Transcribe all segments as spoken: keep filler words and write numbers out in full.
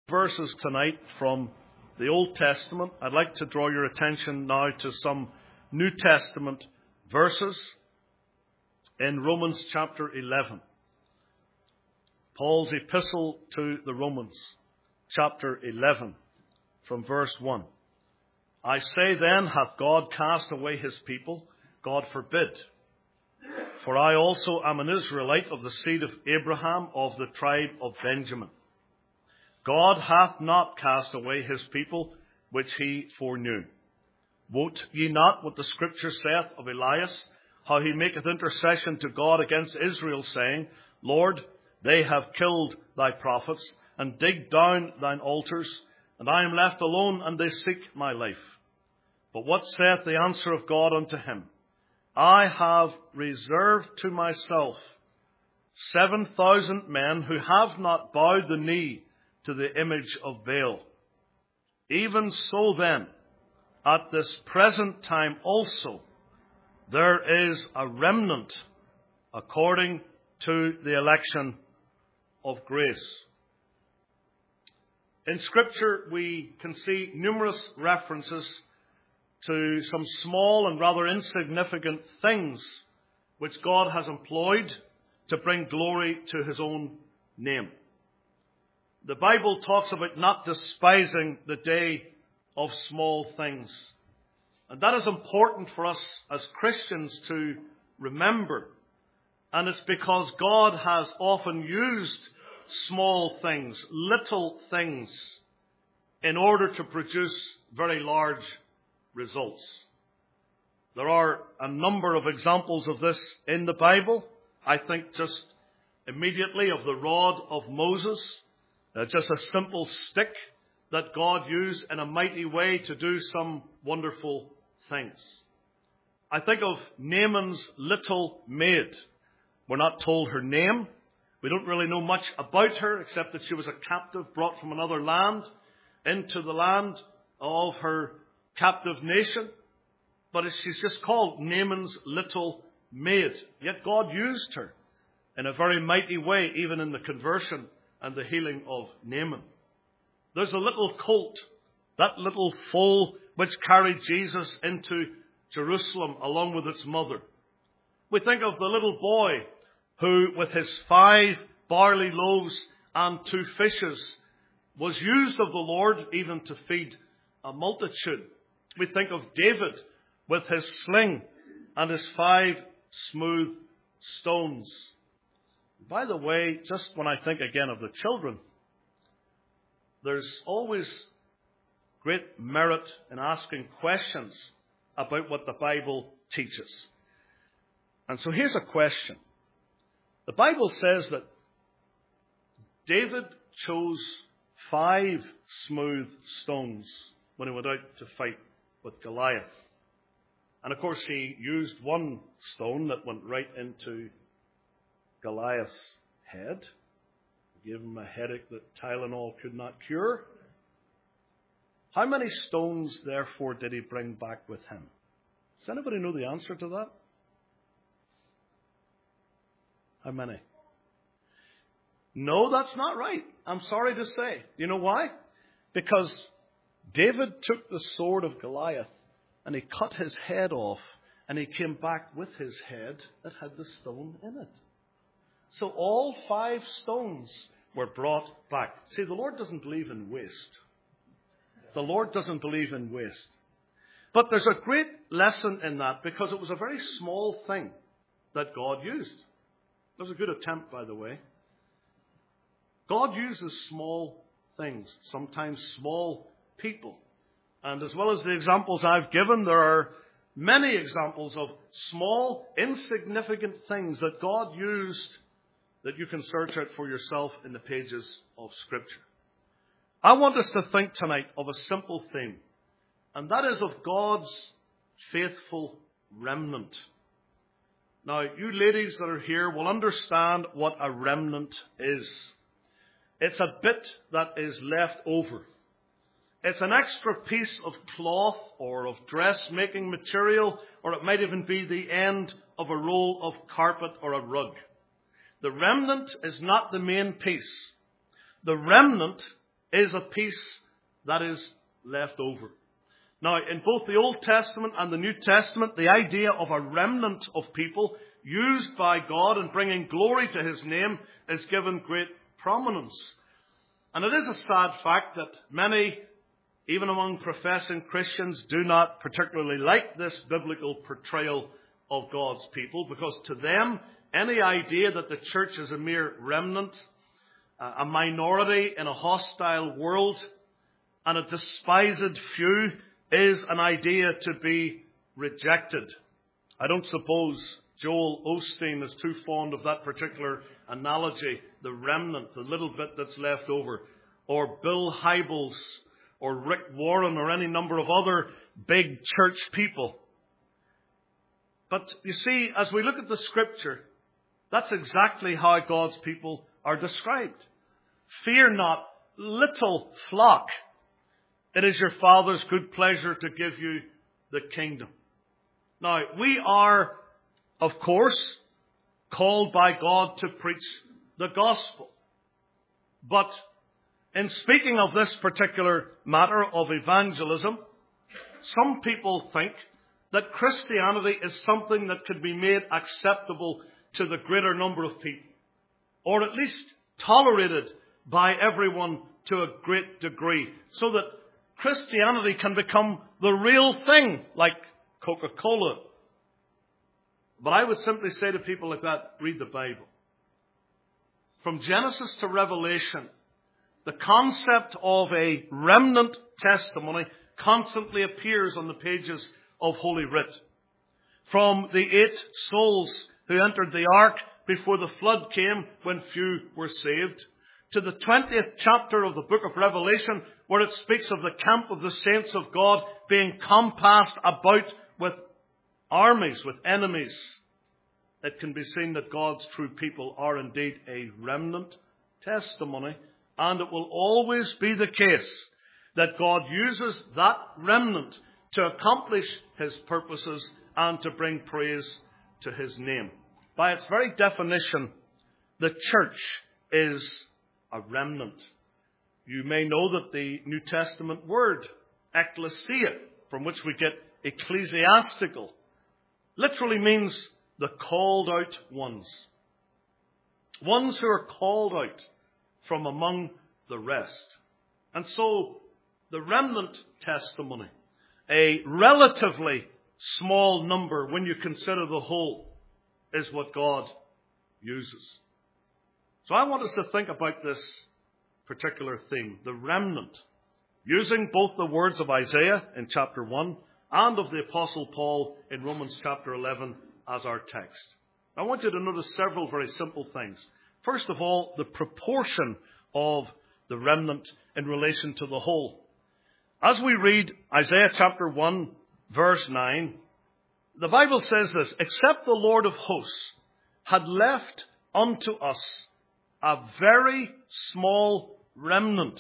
Verses tonight from the Old Testament. I'd like to draw your attention now to some New Testament verses in Romans chapter eleven. Paul's epistle to the Romans, chapter eleven, from verse one. I say then, hath God cast away his people? God forbid. For I also am an Israelite of the seed of Abraham, of the tribe of Benjamin. God hath not cast away his people, which he foreknew. Wot ye not what the Scripture saith of Elias, how he maketh intercession to God against Israel, saying, Lord, they have killed thy prophets, and digged down thine altars, and I am left alone, and they seek my life. But what saith the answer of God unto him? I have reserved to myself seven thousand men who have not bowed the knee to the image of Baal. Even so then, at this present time also, there is a remnant according to the election of grace. In Scripture, we can see numerous references to some small and rather insignificant things which God has employed to bring glory to his own name. The Bible talks about not despising the day of small things. And that is important for us as Christians to remember. And it's because God has often used small things, little things, in order to produce very large results. There are a number of examples of this in the Bible. I think just immediately of the rod of Moses. Uh, just a simple stick that God used in a mighty way to do some wonderful things. I think of Naaman's little maid. We're not told her name. We don't really know much about her except that she was a captive brought from another land into the land of her captive nation. But she's just called Naaman's little maid. Yet God used her in a very mighty way, even in the conversion and the healing of Naaman. There's a little colt, that little foal which carried Jesus into Jerusalem along with its mother. We think of the little boy who, with his five barley loaves and two fishes, was used of the Lord even to feed a multitude. We think of David with his sling and his five smooth stones. By the way, just when I think again of the children, there's always great merit in asking questions about what the Bible teaches. And so here's a question. The Bible says that David chose five smooth stones when he went out to fight with Goliath. And of course he used one stone that went right into Goliath's head. Gave him a headache that Tylenol could not cure. How many stones, therefore, did he bring back with him? Does anybody know the answer to that? How many? No, that's not right. I'm sorry to say. You know why? Because David took the sword of Goliath and he cut his head off, and he came back with his head that had the stone in it. So all five stones were brought back. See, the Lord doesn't believe in waste. The Lord doesn't believe in waste. But there's a great lesson in that, because it was a very small thing that God used. It was a good attempt, by the way. God uses small things, sometimes small people. And as well as the examples I've given, there are many examples of small, insignificant things that God used that you can search out for yourself in the pages of Scripture. I want us to think tonight of a simple theme, and that is of God's faithful remnant. Now, you ladies that are here will understand what a remnant is. It's a bit that is left over. It's an extra piece of cloth or of dressmaking material, or it might even be the end of a roll of carpet or a rug. The remnant is not the main piece. The remnant is a piece that is left over. Now, in both the Old Testament and the New Testament, the idea of a remnant of people used by God in bringing glory to His name is given great prominence. And it is a sad fact that many, even among professing Christians, do not particularly like this biblical portrayal of God's people, because to them, any idea that the church is a mere remnant, a minority in a hostile world, and a despised few is an idea to be rejected. I don't suppose Joel Osteen is too fond of that particular analogy, the remnant, the little bit that's left over, or Bill Hybels, or Rick Warren, or any number of other big church people. But you see, as we look at the Scripture, that's exactly how God's people are described. Fear not, little flock. It is your Father's good pleasure to give you the kingdom. Now, we are, of course, called by God to preach the gospel. But in speaking of this particular matter of evangelism, some people think that Christianity is something that could be made acceptable to the greater number of people, or at least tolerated by everyone to a great degree, so that Christianity can become the real thing, like Coca-Cola. But I would simply say to people like that, read the Bible. From Genesis to Revelation, the concept of a remnant testimony constantly appears on the pages of Holy Writ. From the eight souls who entered the ark before the flood came, when few were saved, to the twentieth chapter of the book of Revelation, where it speaks of the camp of the saints of God being compassed about with armies, with enemies. It can be seen that God's true people are indeed a remnant testimony, and it will always be the case that God uses that remnant to accomplish His purposes and to bring praise to His name. By its very definition, the church is a remnant. You may know that the New Testament word, ecclesia, from which we get ecclesiastical, literally means the called out ones. Ones who are called out from among the rest. And so, the remnant testimony, a relatively small number when you consider the whole, is what God uses. So I want us to think about this particular theme, the remnant, using both the words of Isaiah in chapter one and of the Apostle Paul in Romans chapter eleven as our text. I want you to notice several very simple things. First of all, the proportion of the remnant in relation to the whole. As we read Isaiah chapter one, verse nine, the Bible says this: except the Lord of hosts had left unto us a very small remnant,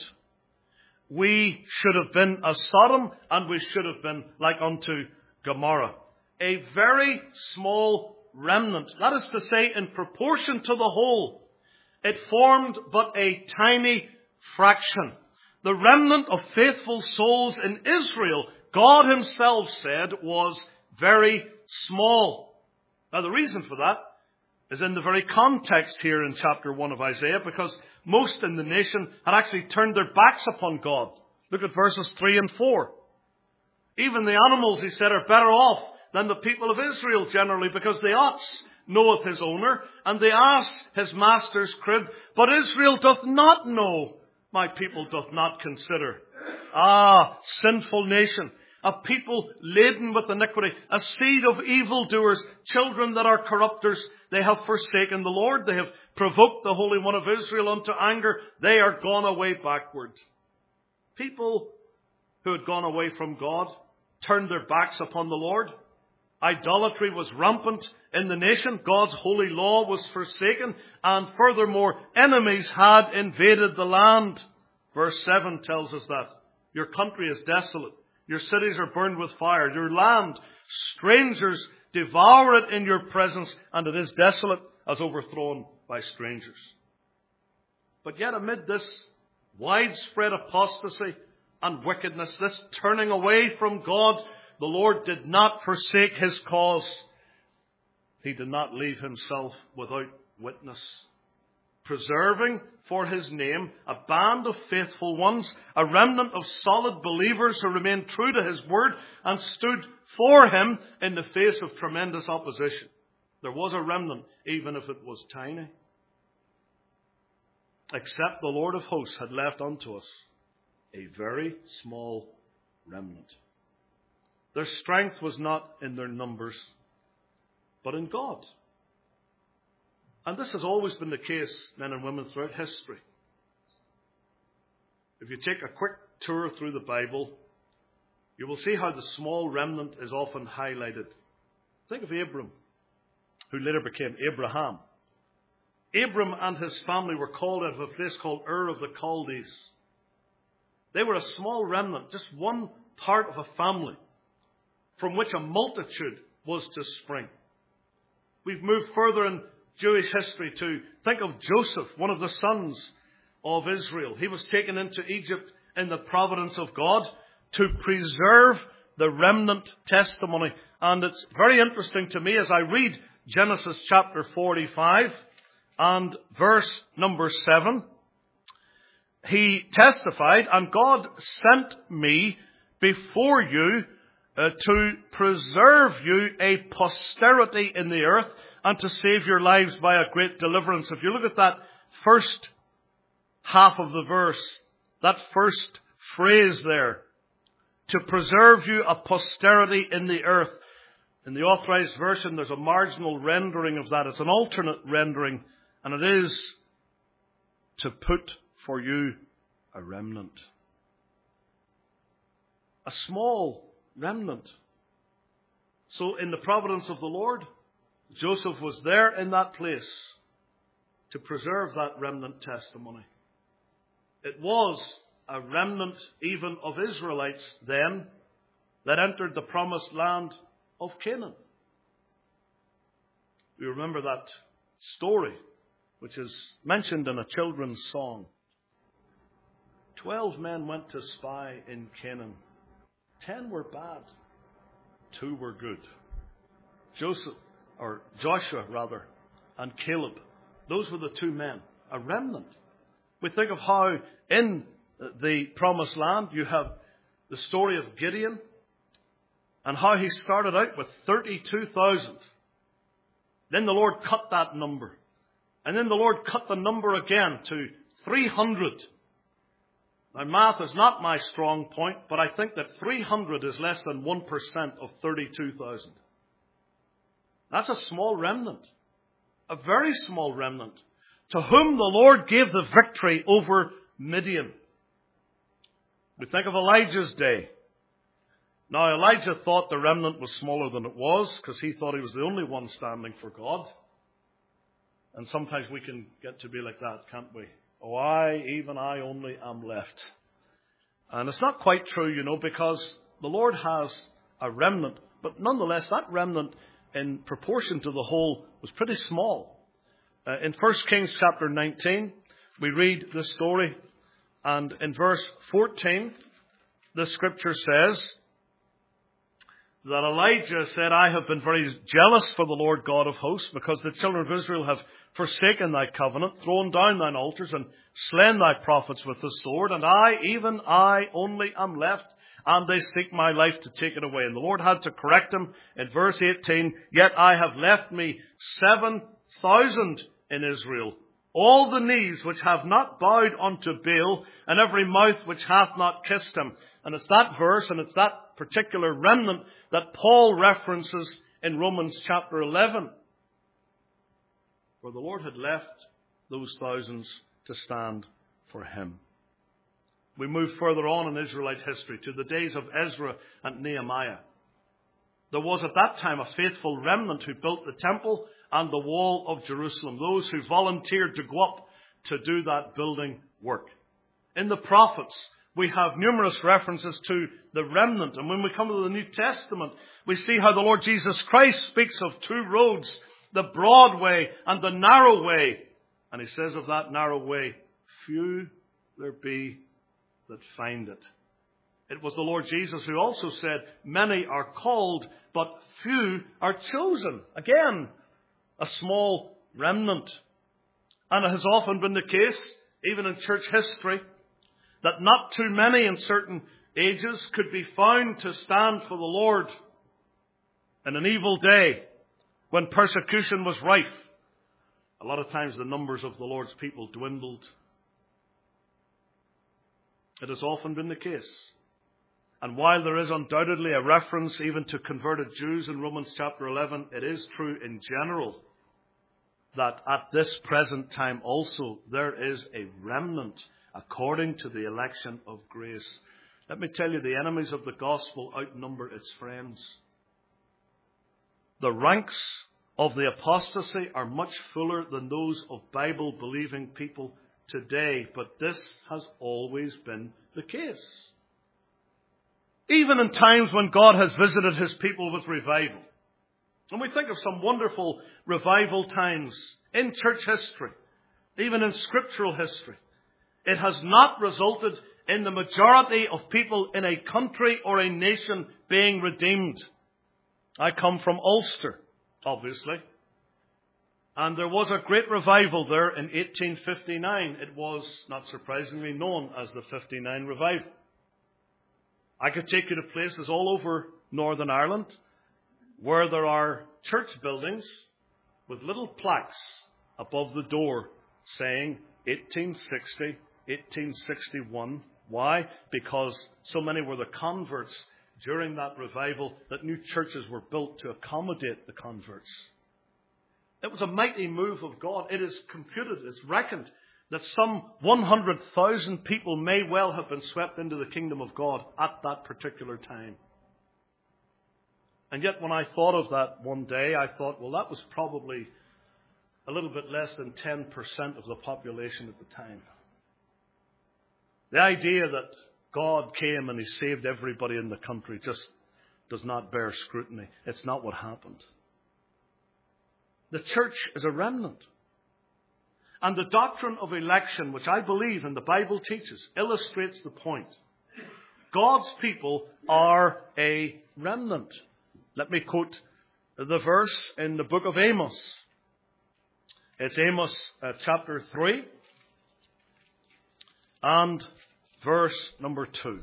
we should have been as Sodom, and we should have been like unto Gomorrah. A very small remnant. That is to say, in proportion to the whole, it formed but a tiny fraction. The remnant of faithful souls in Israel, God Himself said, was very small. Now, the reason for that is in the very context here in chapter one of Isaiah, because most in the nation had actually turned their backs upon God. Look at verses three and four. Even the animals, he said, are better off than the people of Israel generally, because the ox knoweth his owner, and the ass his master's crib. But Israel doth not know, my people doth not consider. Ah, sinful nation, a people laden with iniquity, a seed of evildoers, children that are corrupters. They have forsaken the Lord. They have provoked the Holy One of Israel unto anger. They are gone away backward. People who had gone away from God turned their backs upon the Lord. Idolatry was rampant in the nation. God's holy law was forsaken. And furthermore, enemies had invaded the land. Verse seven tells us that. Your country is desolate. Your cities are burned with fire. Your land, strangers devour it in your presence, and it is desolate as overthrown by strangers. But yet amid this widespread apostasy and wickedness, this turning away from God, the Lord did not forsake his cause. He did not leave himself without witness, preserving for his name a band of faithful ones, a remnant of solid believers who remained true to his word and stood for him in the face of tremendous opposition. There was a remnant, even if it was tiny. Except the Lord of hosts had left unto us a very small remnant. Their strength was not in their numbers, but in God. And this has always been the case, men and women, throughout history. If you take a quick tour through the Bible, you will see how the small remnant is often highlighted. Think of Abram, who later became Abraham. Abram and his family were called out of a place called Ur of the Chaldees. They were a small remnant, just one part of a family from which a multitude was to spring. We've moved further in Jewish history to think of Joseph, one of the sons of Israel. He was taken into Egypt in the providence of God to preserve the remnant testimony. And it's very interesting to me as I read Genesis chapter forty-five and verse number seven. He testified, and God sent me before you uh, to preserve you a posterity in the earth and to save your lives by a great deliverance. If you look at that first half of the verse, that first phrase there, to preserve you a posterity in the earth. In the Authorized Version, there's a marginal rendering of that. It's an alternate rendering, and it is to put for you a remnant. A small remnant. So in the providence of the Lord, Joseph was there in that place to preserve that remnant testimony. It was a remnant even of Israelites then that entered the promised land of Canaan. We remember that story, which is mentioned in a children's song. Twelve men went to spy in Canaan. Ten were bad. Two were good. Joseph, or Joshua rather, and Caleb. Those were the two men. A remnant. We think of how in the promised land you have the story of Gideon and how he started out with thirty-two thousand. Then the Lord cut that number. And then the Lord cut the number again to three hundred. Now, math is not my strong point, but I think that three hundred is less than one percent of thirty-two thousand. That's a small remnant. A very small remnant, to whom the Lord gave the victory over Midian. We think of Elijah's day. Now, Elijah thought the remnant was smaller than it was, because he thought he was the only one standing for God. And sometimes we can get to be like that, can't we? Oh, I, even I only am left. And it's not quite true, you know, because the Lord has a remnant. But nonetheless, that remnant, in proportion to the whole, was pretty small. Uh, in First Kings chapter nineteen, we read this story. And in verse fourteen, the scripture says that Elijah said, I have been very jealous for the Lord God of hosts, because the children of Israel have forsaken thy covenant, thrown down thine altars, and slain thy prophets with the sword. And I, even I, only am left, and they seek my life to take it away. And the Lord had to correct him in verse eighteen, yet I have left me seven thousand in Israel, all the knees which have not bowed unto Baal, and every mouth which hath not kissed him. And it's that verse, and it's that particular remnant that Paul references in Romans chapter eleven, where the Lord had left those thousands to stand for him. We move further on in Israelite history to the days of Ezra and Nehemiah. There was at that time a faithful remnant who built the temple and the wall of Jerusalem, those who volunteered to go up to do that building work. In the prophets, we have numerous references to the remnant. And when we come to the New Testament, we see how the Lord Jesus Christ speaks of two roads, the broad way and the narrow way. And he says of that narrow way, few there be that find it. It was the Lord Jesus who also said, many are called, but few are chosen. Again, a small remnant. And it has often been the case, even in church history, that not too many in certain ages could be found to stand for the Lord in an evil day when persecution was rife. A lot of times the numbers of the Lord's people dwindled. It has often been the case. And while there is undoubtedly a reference even to converted Jews in Romans chapter eleven, it is true in general that at this present time also there is a remnant according to the election of grace. Let me tell you, the enemies of the gospel outnumber its friends. The ranks of the apostasy are much fuller than those of Bible-believing people today, but this has always been the case. Even in times when God has visited his people with revival. And we think of some wonderful revival times in church history, even in scriptural history. It has not resulted in the majority of people in a country or a nation being redeemed. I come from Ulster, obviously. And there was a great revival there in eighteen fifty-nine. It was, not surprisingly, known as the fifty-nine Revival. I could take you to places all over Northern Ireland where there are church buildings with little plaques above the door saying eighteen sixty, eighteen sixty-one. Why? Because so many were the converts during that revival that new churches were built to accommodate the converts. It was a mighty move of God. It is computed, it's reckoned, that some one hundred thousand people may well have been swept into the kingdom of God at that particular time. And yet when I thought of that one day, I thought, well, that was probably a little bit less than ten percent of the population at the time. The idea that God came and he saved everybody in the country just does not bear scrutiny. It's not what happened. The church is a remnant. And the doctrine of election, which I believe and the Bible teaches, illustrates the point. God's people are a remnant. Let me quote the verse in the book of Amos. It's Amos uh, chapter three and verse number two.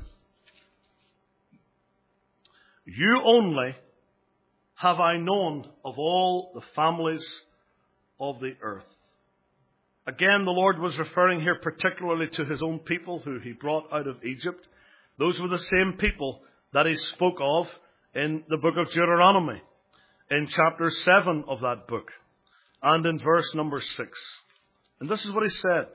You only have I known of all the families of the earth. Again, the Lord was referring here particularly to his own people who he brought out of Egypt. Those were the same people that he spoke of in the book of Deuteronomy, in chapter seven of that book, and in verse number six. And this is what he said.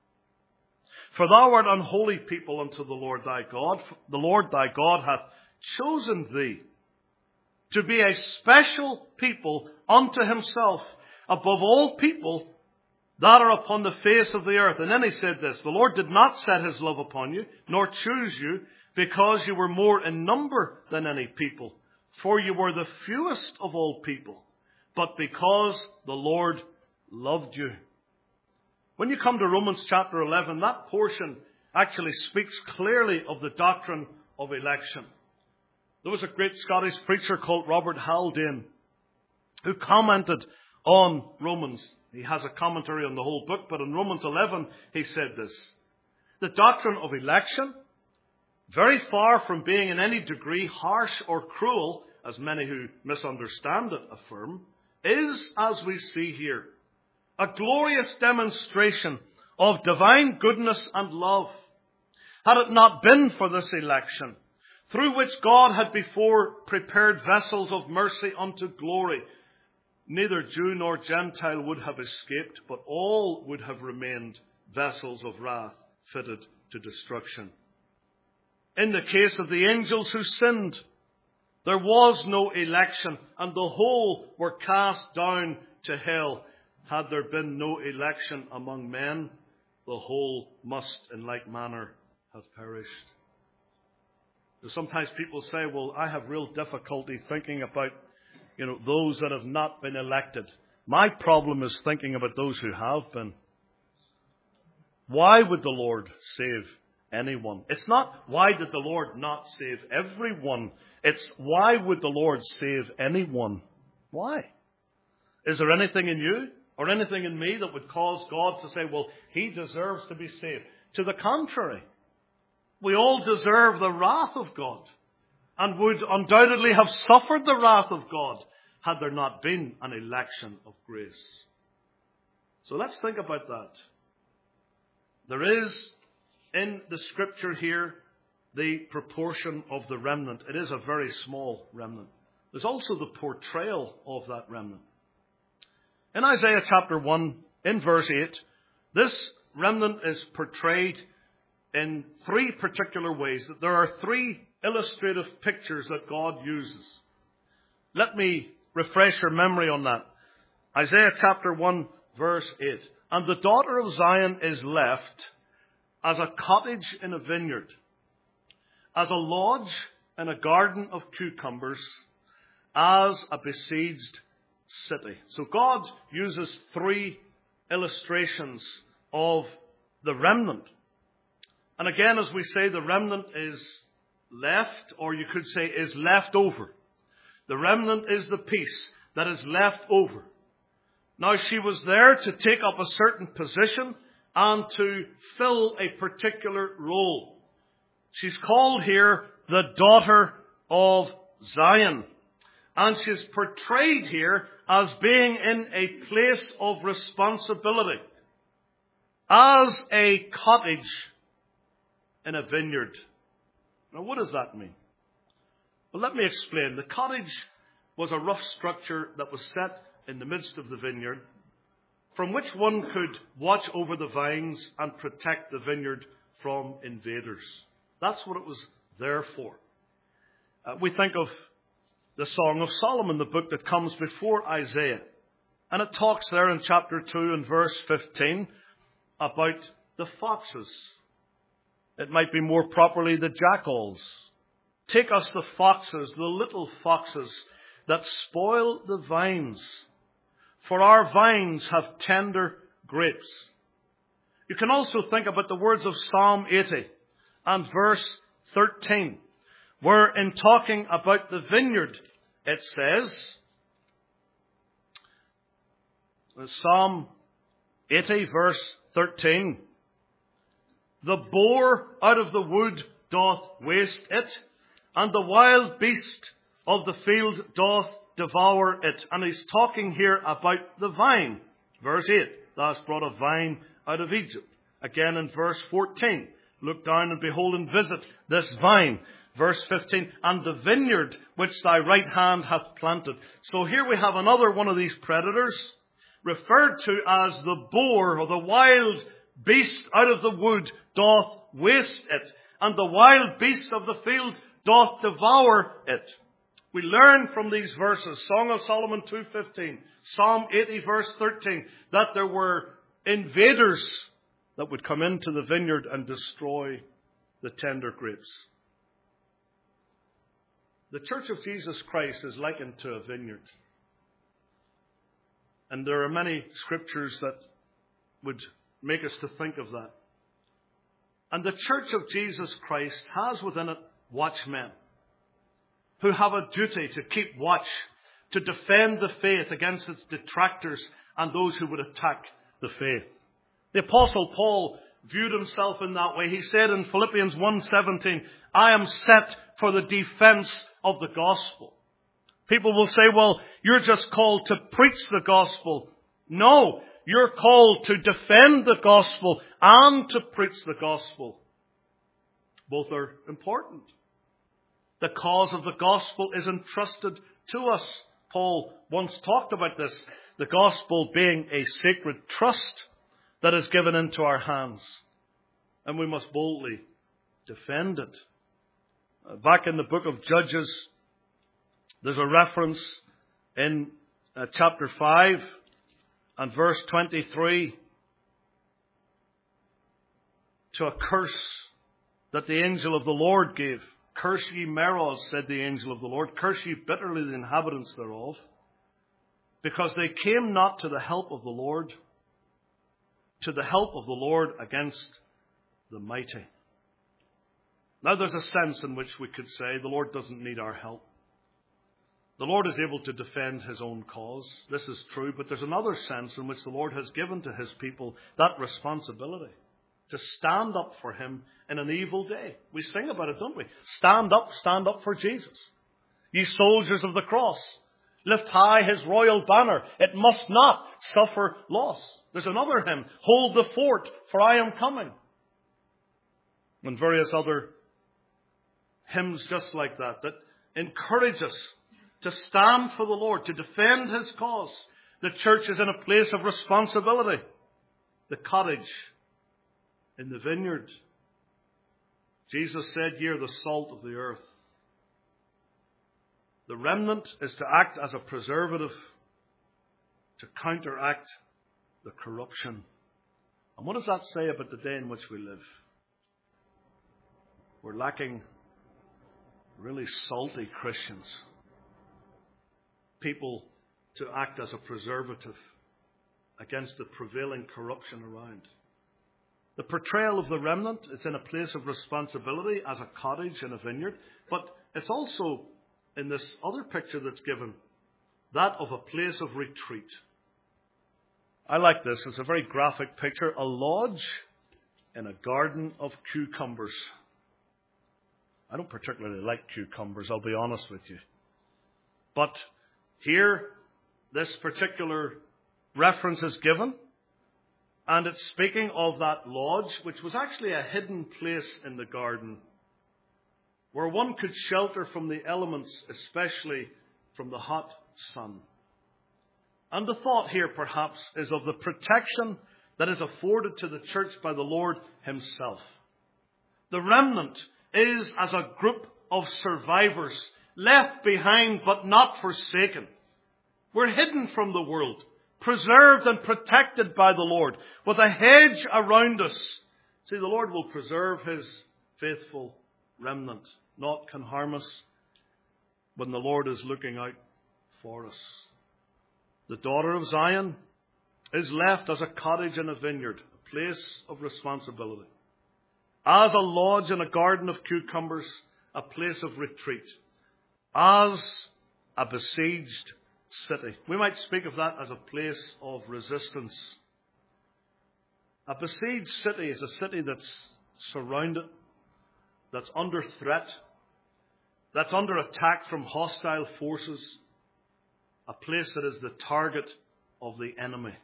For thou art an holy people unto the Lord thy God. The Lord thy God hath chosen thee to be a special people unto himself above all people that are upon the face of the earth. And then he said this, the Lord did not set his love upon you, nor choose you, because you were more in number than any people. For you were the fewest of all people, but because the Lord loved you. When you come to Romans chapter eleven, that portion actually speaks clearly of the doctrine of election. There was a great Scottish preacher called Robert Haldane who commented on Romans. He has a commentary on the whole book, but in Romans eleven he said this. The doctrine of election, very far from being in any degree harsh or cruel, as many who misunderstand it affirm, is, as we see here, a glorious demonstration of divine goodness and love. Had it not been for this election, through which God had before prepared vessels of mercy unto glory, neither Jew nor Gentile would have escaped, but all would have remained vessels of wrath fitted to destruction. In the case of the angels who sinned, there was no election, and the whole were cast down to hell. Had there been no election among men, the whole must in like manner have perished. Sometimes people say, well, I have real difficulty thinking about, you know, those that have not been elected. My problem is thinking about those who have been. Why would the Lord save anyone? It's not why did the Lord not save everyone. It's why would the Lord save anyone? Why? Is there anything in you or anything in me that would cause God to say, well, he deserves to be saved? To the contrary, we all deserve the wrath of God and would undoubtedly have suffered the wrath of God had there not been an election of grace. So let's think about that. There is in the scripture here the proportion of the remnant. It is a very small remnant. There's also the portrayal of that remnant. In Isaiah chapter one, in verse eight, this remnant is portrayed in three particular ways. There are three illustrative pictures that God uses. Let me refresh your memory on that. Isaiah chapter one, verse eight. And the daughter of Zion is left as a cottage in a vineyard, as a lodge in a garden of cucumbers, as a besieged city. So God uses three illustrations of the remnant. And again, as we say, the remnant is left, or you could say is left over. The remnant is the piece that is left over. Now, she was there to take up a certain position and to fill a particular role. She's called here the daughter of Zion. And she's portrayed here as being in a place of responsibility. As a cottage in a vineyard. Now, what does that mean? Well, let me explain. The cottage was a rough structure that was set in the midst of the vineyard, from which one could watch over the vines and protect the vineyard from invaders. That's what it was there for. Uh, we think of the Song of Solomon, the book that comes before Isaiah. And it talks there in chapter two and verse fifteen about the foxes. It might be more properly the jackals. Take us the foxes, the little foxes that spoil the vines. For our vines have tender grapes. You can also think about the words of Psalm eighty and verse thirteen, where in talking about the vineyard, it says, Psalm eighty verse thirteen, the boar out of the wood doth waste it, and the wild beast of the field doth devour it. And he's talking here about the vine. Verse eight, thou hast brought a vine out of Egypt. Again in verse fourteen, look down and behold and visit this vine. Verse fifteen, and the vineyard which thy right hand hath planted. So here we have another one of these predators referred to as the boar, or the wild beast out of the wood doth waste it, and the wild beast of the field doth devour it. We learn from these verses, Song of Solomon two fifteen, Psalm eighty verse thirteen, that there were invaders that would come into the vineyard and destroy the tender grapes. The Church of Jesus Christ is likened to a vineyard. And there are many scriptures that would make us to think of that. And the Church of Jesus Christ has within it watchmen who have a duty to keep watch, to defend the faith against its detractors and those who would attack the faith. The Apostle Paul viewed himself in that way. He said in Philippians one seventeen, I am set for the defense of the gospel. People will say, well, you're just called to preach the gospel. No, you're called to defend the gospel and to preach the gospel. Both are important. The cause of the gospel is entrusted to us. Paul once talked about this, the gospel being a sacred trust that is given into our hands. And we must boldly defend it. Back in the book of Judges, there's a reference in uh, chapter five and verse twenty-three to a curse that the angel of the Lord gave. Curse ye Meroz, said the angel of the Lord. Curse ye bitterly the inhabitants thereof, because they came not to the help of the Lord, to the help of the Lord against the mighty. Now there's a sense in which we could say the Lord doesn't need our help. The Lord is able to defend his own cause. This is true, but there's another sense in which the Lord has given to his people that responsibility to stand up for him in an evil day. We sing about it, don't we? Stand up, stand up for Jesus. Ye soldiers of the cross, lift high his royal banner. It must not suffer loss. There's another hymn, hold the fort, for I am coming. And various other hymns just like that, that encourage us to stand for the Lord, to defend his cause. The church is in a place of responsibility. The cottage in the vineyard. Jesus said, ye are the salt of the earth. The remnant is to act as a preservative to counteract the corruption. And what does that say about the day in which we live? We're lacking really salty Christians. People to act as a preservative against the prevailing corruption around. The portrayal of the remnant, it's in a place of responsibility as a cottage in a vineyard, but it's also in this other picture that's given, that of a place of retreat. I like this. It's a very graphic picture. A lodge in a garden of cucumbers. I don't particularly like cucumbers, I'll be honest with you. But here, this particular reference is given, and it's speaking of that lodge, which was actually a hidden place in the garden, where one could shelter from the elements, especially from the hot sun. And the thought here, perhaps, is of the protection that is afforded to the church by the Lord himself. The remnant is as a group of survivors, left behind but not forsaken. We're hidden from the world, preserved and protected by the Lord, with a hedge around us. See, the Lord will preserve his faithful remnant. Naught can harm us when the Lord is looking out for us. The daughter of Zion is left as a cottage in a vineyard, a place of responsibility. As a lodge in a garden of cucumbers, a place of retreat. As a besieged city. We might speak of that as a place of resistance. A besieged city is a city that's surrounded, that's under threat, that's under attack from hostile forces, a place that is the target of the enemy.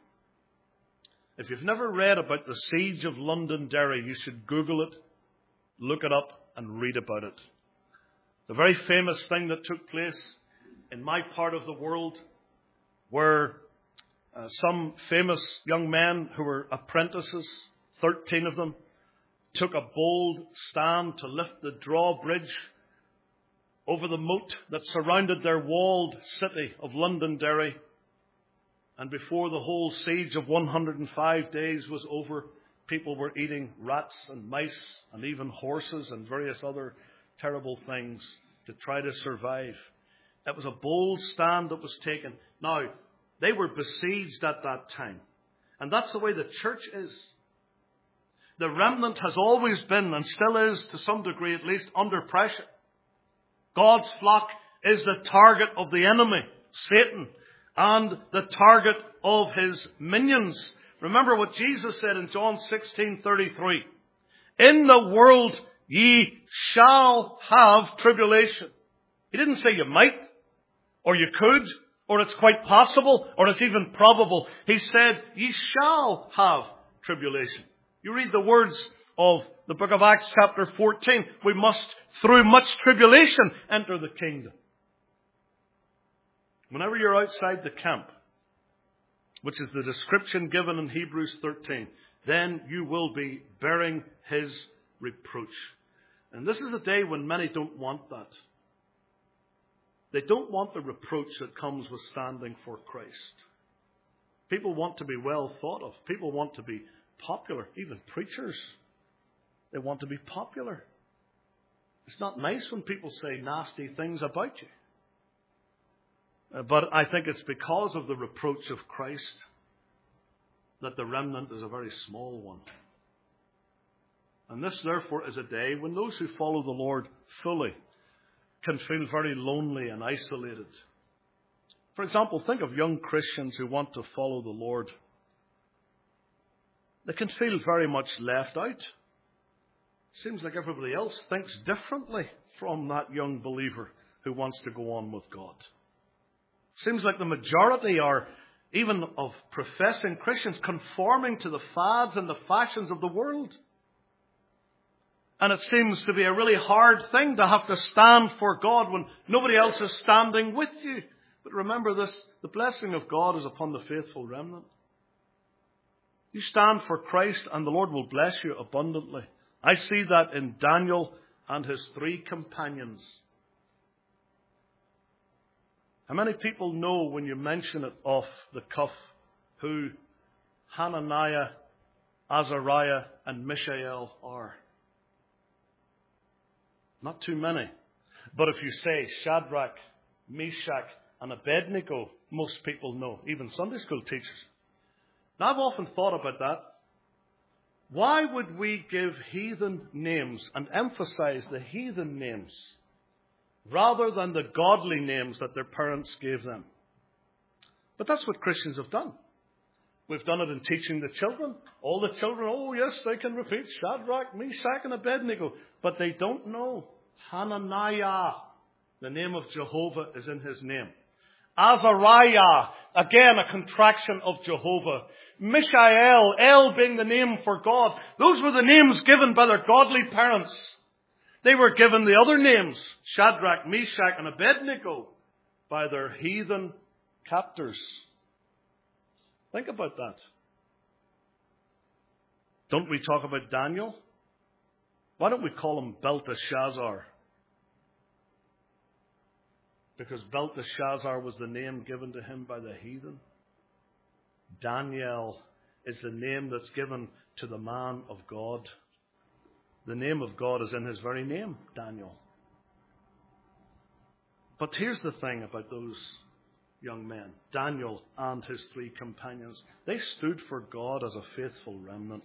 If you've never read about the siege of Londonderry, you should Google it, look it up, and read about it. The very famous thing that took place in my part of the world, where uh, some famous young men who were apprentices, thirteen of them, took a bold stand to lift the drawbridge over the moat that surrounded their walled city of Londonderry. And before the whole siege of one hundred five days was over, people were eating rats and mice and even horses and various other terrible things to try to survive. It was a bold stand that was taken. Now, they were besieged at that time. And that's the way the church is. The remnant has always been, and still is to some degree at least, under pressure. God's flock is the target of the enemy, Satan, and the target of his minions. Remember what Jesus said in John sixteen thirty-three. In the world ye shall have tribulation. He didn't say you might, or you could, or it's quite possible, or it's even probable. He said ye shall have tribulation. You read the words of the book of Acts chapter fourteen. We must, through much tribulation, enter the kingdom. Whenever you're outside the camp, which is the description given in Hebrews thirteen, then you will be bearing his reproach. And this is a day when many don't want that. They don't want the reproach that comes with standing for Christ. People want to be well thought of. People want to be popular. Even preachers, they want to be popular. It's not nice when people say nasty things about you. Uh, but I think it's because of the reproach of Christ that the remnant is a very small one. And this, therefore, is a day when those who follow the Lord fully can feel very lonely and isolated. For example, think of young Christians who want to follow the Lord. They can feel very much left out. Seems like everybody else thinks differently from that young believer who wants to go on with God. Seems like the majority are, even of professing Christians, conforming to the fads and the fashions of the world. And it seems to be a really hard thing to have to stand for God when nobody else is standing with you. But remember this, the blessing of God is upon the faithful remnant. You stand for Christ and the Lord will bless you abundantly. I see that in Daniel and his three companions. How many people know when you mention it off the cuff who Hananiah, Azariah and Mishael are? Not too many. But if you say Shadrach, Meshach and Abednego, most people know, even Sunday school teachers. Now I've often thought about that. Why would we give heathen names and emphasize the heathen names rather than the godly names that their parents gave them? But that's what Christians have done. We've done it in teaching the children. All the children, oh yes, they can repeat Shadrach, Meshach and Abednego. But they don't know Hananiah. The name of Jehovah is in his name. Azariah, again a contraction of Jehovah. Mishael, El being the name for God. Those were the names given by their godly parents. They were given the other names, Shadrach, Meshach and Abednego, by their heathen captors. Think about that. Don't we talk about Daniel? Why don't we call him Belteshazzar? Because Belteshazzar was the name given to him by the heathen. Daniel is the name that's given to the man of God. The name of God is in his very name, Daniel. But here's the thing about those young men, Daniel and his three companions. They stood for God as a faithful remnant.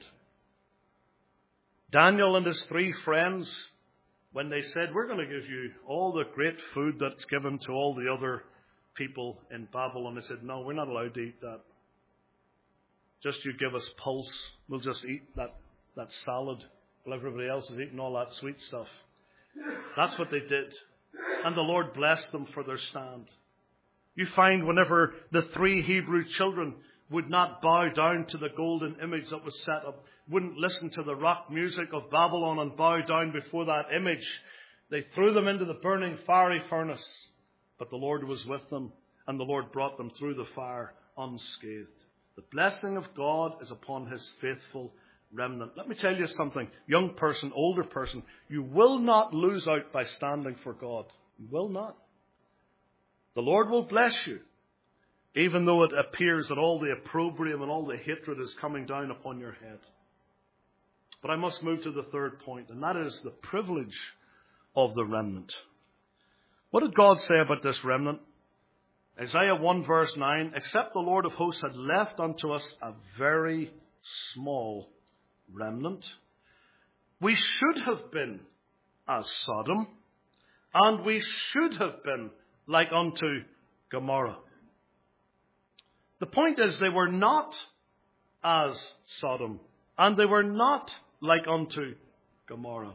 Daniel and his three friends, when they said, we're going to give you all the great food that's given to all the other people in Babylon, they said, no, we're not allowed to eat that. Just you give us pulse. We'll just eat that, that salad while everybody else is eating all that sweet stuff. That's what they did. And the Lord blessed them for their stand. You find whenever the three Hebrew children would not bow down to the golden image that was set up, wouldn't listen to the rock music of Babylon and bow down before that image, they threw them into the burning fiery furnace. But the Lord was with them, and the Lord brought them through the fire unscathed. The blessing of God is upon his faithful remnant. Let me tell you something, young person, older person, you will not lose out by standing for God. You will not. The Lord will bless you, even though it appears that all the opprobrium and all the hatred is coming down upon your head. But I must move to the third point, and that is the privilege of the remnant. What did God say about this remnant? Isaiah one verse nine, except the Lord of hosts had left unto us a very small remnant, we should have been as Sodom, and we should have been like unto Gomorrah. The point is, they were not as Sodom, and they were not like unto Gomorrah.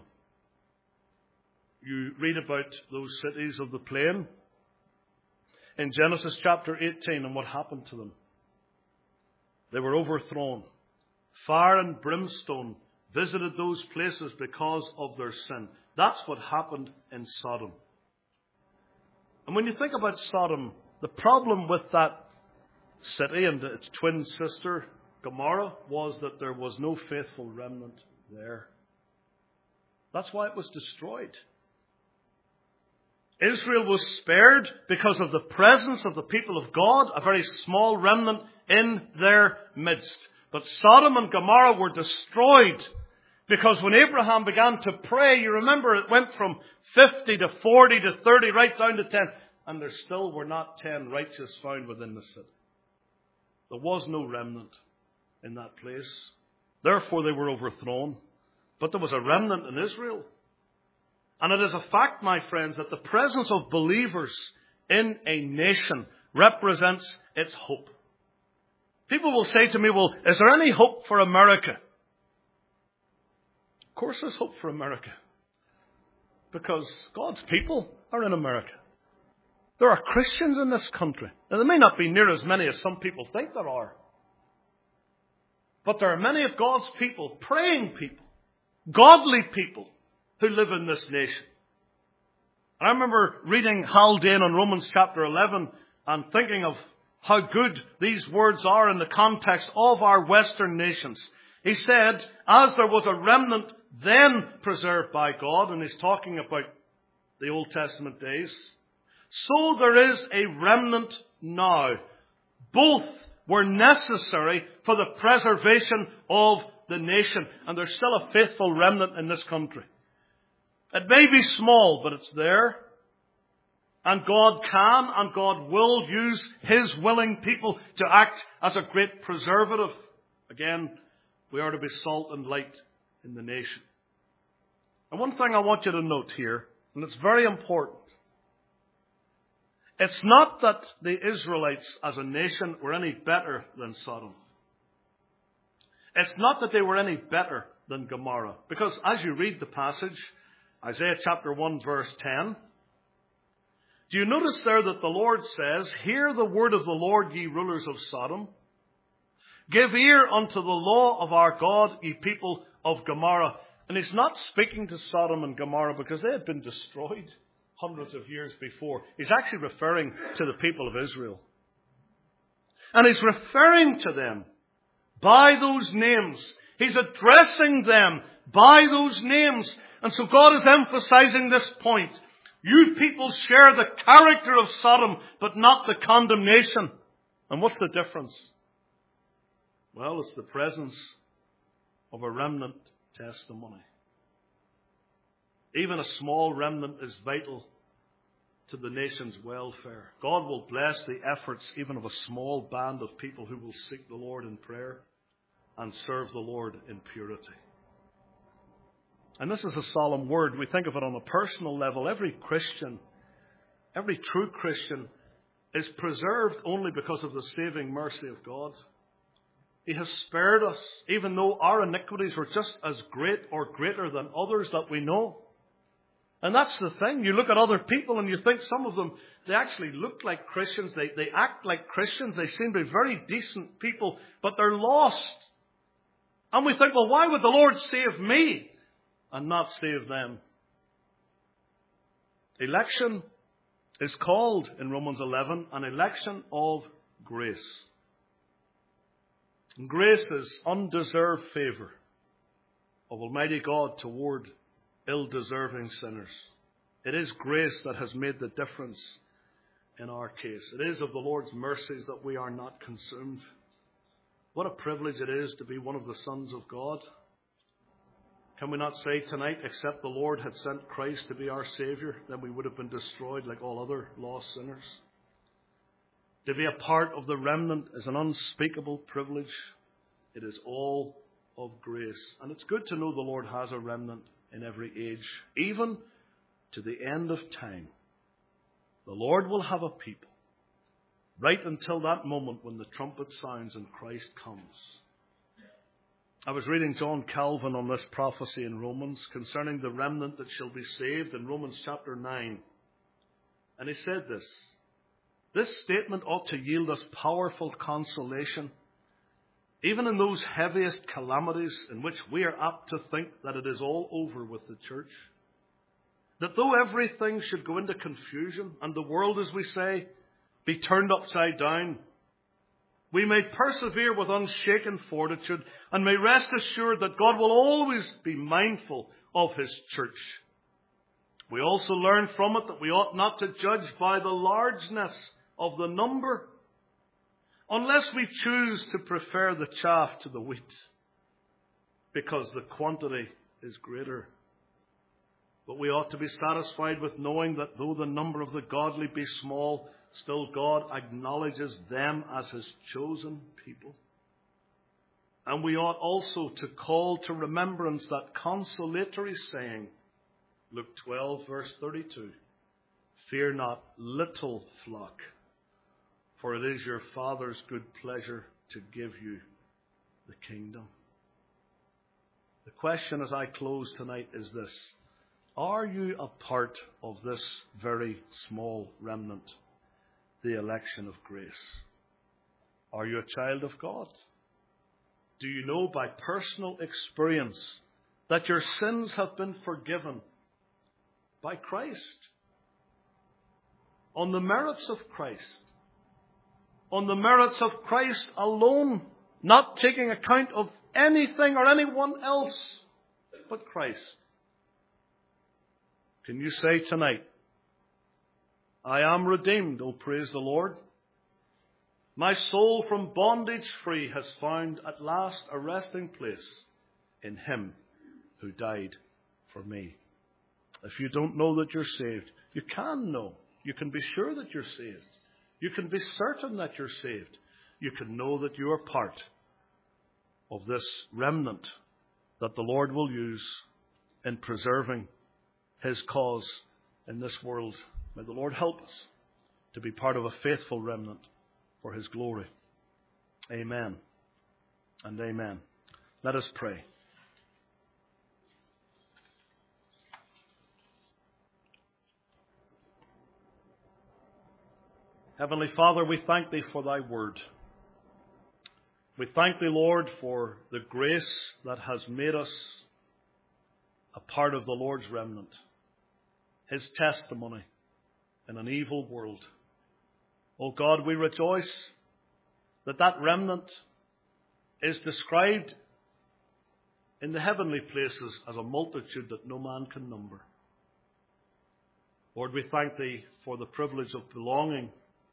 You read about those cities of the plain in Genesis chapter eighteen and what happened to them. They were overthrown. Fire and brimstone visited those places because of their sin. That's what happened in Sodom. And when you think about Sodom, the problem with that city and its twin sister, Gomorrah, was that there was no faithful remnant there. That's why it was destroyed. Israel was spared because of the presence of the people of God, a very small remnant in their midst. But Sodom and Gomorrah were destroyed because when Abraham began to pray, you remember it went from fifty to forty to thirty, right down to ten. And there still were not ten righteous found within the city. There was no remnant. in that place. Therefore they were overthrown. But there was a remnant in Israel. And it is a fact, my friends, that the presence of believers in a nation represents its hope. People will say to me, well, is there any hope for America? Of course there's hope for America. Because God's people are in America. There are Christians in this country. Now, there may not be near as many as some people think there are. But there are many of God's people, praying people, godly people, who live in this nation. And I remember reading Haldane on Romans chapter eleven and thinking of how good these words are in the context of our Western nations. He said, as there was a remnant then preserved by God, and he's talking about the Old Testament days, so there is a remnant now. Both were necessary for the preservation of the nation. And there's still a faithful remnant in this country. It may be small, but it's there. And God can and God will use His willing people to act as a great preservative. Again, we are to be salt and light in the nation. And one thing I want you to note here, and it's very important. It's not that the Israelites as a nation were any better than Sodom. It's not that they were any better than Gomorrah. Because as you read the passage, Isaiah chapter one verse ten, do you notice there that the Lord says, hear the word of the Lord, ye rulers of Sodom. Give ear unto the law of our God, ye people of Gomorrah. And he's not speaking to Sodom and Gomorrah because they had been destroyed hundreds of years before. He's actually referring to the people of Israel. And he's referring to them by those names. He's addressing them by those names. And so God is emphasizing this point. You people share the character of Sodom, but not the condemnation. And what's the difference? Well, it's the presence of a remnant testimony. Even a small remnant is vital to the nation's welfare. God will bless the efforts even of a small band of people who will seek the Lord in prayer and serve the Lord in purity. And this is a solemn word. We think of it on a personal level. Every Christian, every true Christian is preserved only because of the saving mercy of God. He has spared us, even though our iniquities were just as great or greater than others that we know. And that's the thing. You look at other people and you think some of them, they actually look like Christians. They, they act like Christians. They seem to be very decent people, but they're lost. And we think, well, why would the Lord save me and not save them? Election is called in Romans eleven an election of grace. And grace is undeserved favor of Almighty God toward ill-deserving sinners. It is grace that has made the difference in our case. It is of the Lord's mercies that we are not consumed. What a privilege it is to be one of the sons of God. Can we not say tonight, except the Lord had sent Christ to be our Savior, then we would have been destroyed like all other lost sinners? To be a part of the remnant is an unspeakable privilege. It is all of grace. And it's good to know the Lord has a remnant in every age, even to the end of time. The Lord will have a people right until that moment when the trumpet sounds and Christ comes. I was reading John Calvin on this prophecy in Romans concerning the remnant that shall be saved in Romans chapter nine. And he said this, this statement ought to yield us powerful consolation, even in those heaviest calamities in which we are apt to think that it is all over with the church. That though everything should go into confusion and the world, as we say, be turned upside down, we may persevere with unshaken fortitude and may rest assured that God will always be mindful of His church. We also learn from it that we ought not to judge by the largeness of the number, unless we choose to prefer the chaff to the wheat, because the quantity is greater. But we ought to be satisfied with knowing that though the number of the godly be small, still God acknowledges them as His chosen people. And we ought also to call to remembrance that consolatory saying, Luke twelve, verse thirty-two, fear not, little flock, for it is your Father's good pleasure to give you the kingdom. The question as I close tonight is this: are you a part of this very small remnant, the election of grace? Are you a child of God? Do you know by personal experience that your sins have been forgiven by Christ? On the merits of Christ. On the merits of Christ alone, not taking account of anything or anyone else but Christ. Can you say tonight, I am redeemed, oh praise the Lord. My soul from bondage free has found at last a resting place in Him who died for me. If you don't know that you're saved, you can know. You can be sure that you're saved. You can be certain that you're saved. You can know that you are part of this remnant that the Lord will use in preserving His cause in this world. May the Lord help us to be part of a faithful remnant for His glory. Amen and amen. Let us pray. Heavenly Father, we thank Thee for Thy word. We thank Thee, Lord, for the grace that has made us a part of the Lord's remnant, His testimony in an evil world. Oh God, we rejoice that that remnant is described in the heavenly places as a multitude that no man can number. Lord, we thank Thee for the privilege of belonging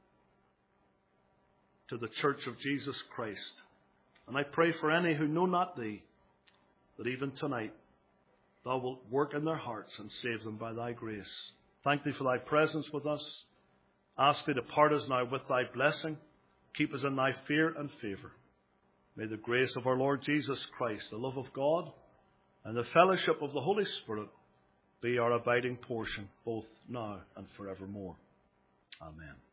to the Church of Jesus Christ. And I pray for any who know not Thee, that even tonight Thou wilt work in their hearts and save them by Thy grace. Thank Thee for Thy presence with us. Ask Thee to part us now with Thy blessing. Keep us in Thy fear and favour. May the grace of our Lord Jesus Christ, the love of God, and the fellowship of the Holy Spirit be our abiding portion, both now and forevermore. Amen.